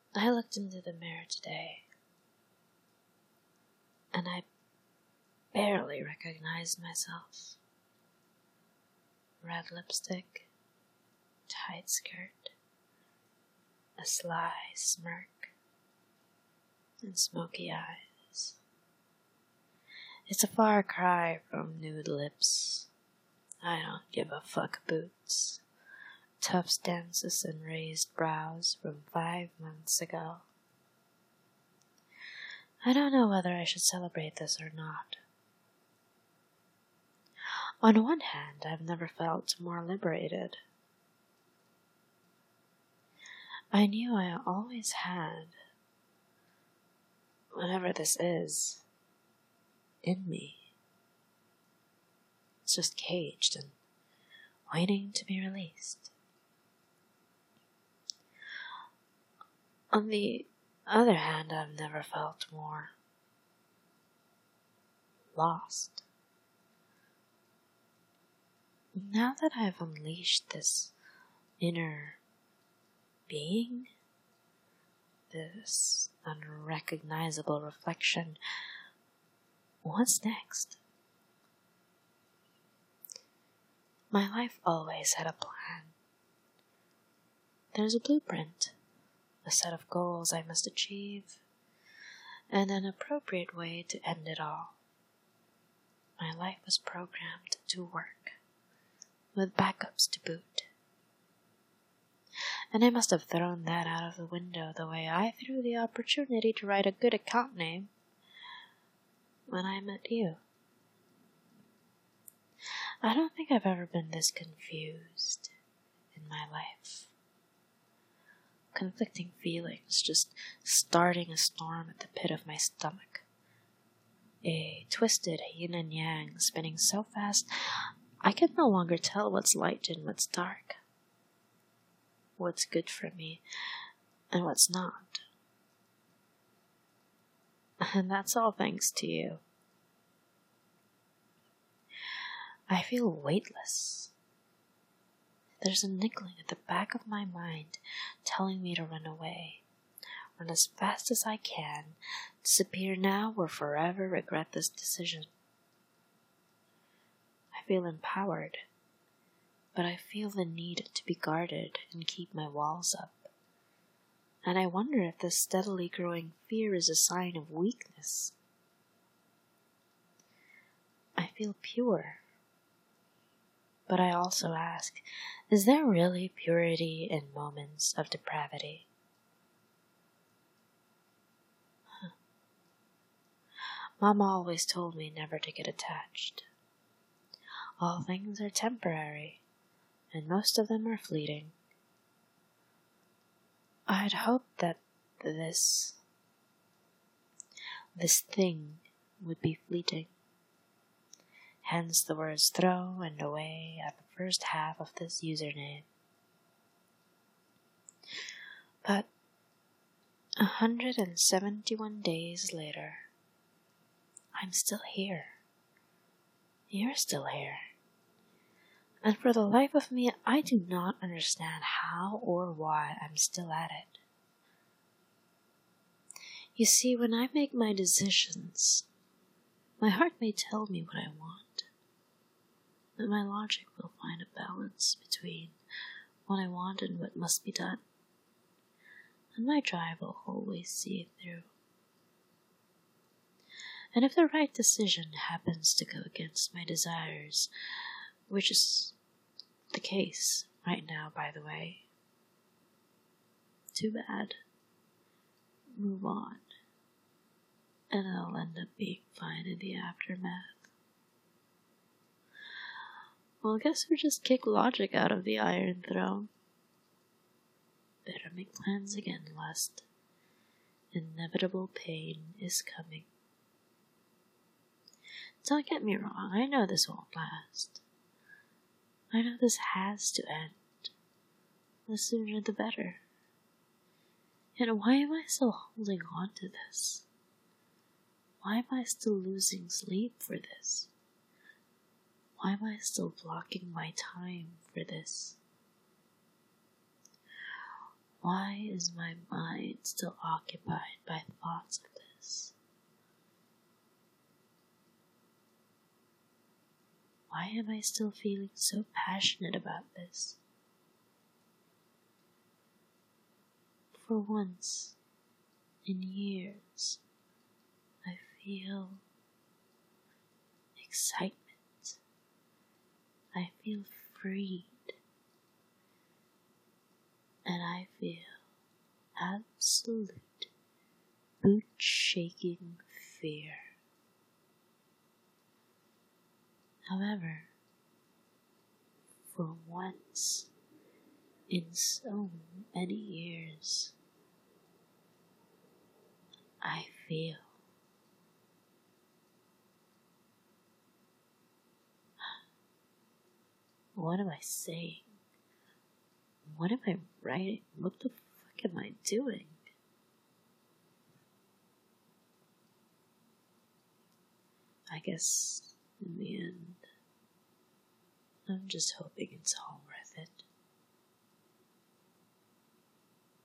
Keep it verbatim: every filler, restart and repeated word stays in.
I looked into the mirror today, and I barely recognized myself. Red lipstick, tight skirt, a sly smirk, and smoky eyes. It's a far cry from nude lips. I don't give a fuck boots, tough stances and raised brows from five months ago. I don't know whether I should celebrate this or not. On one hand, I've never felt more liberated. I knew I always had, whatever this is, in me. It's just caged and waiting to be released. On the other hand, I've never felt more lost. Now that I've unleashed this inner being, this unrecognizable reflection, what's next? My life always had a plan. There's a blueprint, a set of goals I must achieve, and an appropriate way to end it all. My life was programmed to work, with backups to boot. And I must have thrown that out of the window the way I threw the opportunity to write a good account name when I met you. I don't think I've ever been this confused in my life. Conflicting feelings just starting a storm at the pit of my stomach. A twisted yin and yang spinning so fast I can no longer tell what's light and what's dark, what's good for me and what's not. And that's all thanks to you. I feel weightless. There's a niggling at the back of my mind telling me to run away, run as fast as I can, disappear now or forever regret this decision. I feel empowered, but I feel the need to be guarded and keep my walls up. And I wonder if this steadily growing fear is a sign of weakness. I feel pure. But I also ask, is there really purity in moments of depravity? Huh. Mama always told me never to get attached. All things are temporary, and most of them are fleeting. I'd hoped that this, this thing would be fleeting. Hence the words throw and away at the first half of this username. But a hundred and seventy-one days later, I'm still here. You're still here. And for the life of me, I do not understand how or why I'm still at it. You see, when I make my decisions, my heart may tell me what I want. But my logic will find a balance between what I want and what must be done. And my drive will always see it through. And if the right decision happens to go against my desires, which is the case right now, by the way, too bad. Move on. And I'll end up being fine in the aftermath. Well, I guess we just kick logic out of the Iron Throne. Better make plans again, lest inevitable pain is coming. Don't get me wrong, I know this won't last. I know this has to end. The sooner the better. And why am I still holding on to this? Why am I still losing sleep for this? Why am I still blocking my time for this? Why is my mind still occupied by thoughts of this? Why am I still feeling so passionate about this? For once in years, I feel excitement. I feel freed. And I feel absolute boot-shaking fear. However, for once in so many years, I feel what am I saying? What am I writing? What the fuck am I doing? I guess in the end, I'm just hoping it's all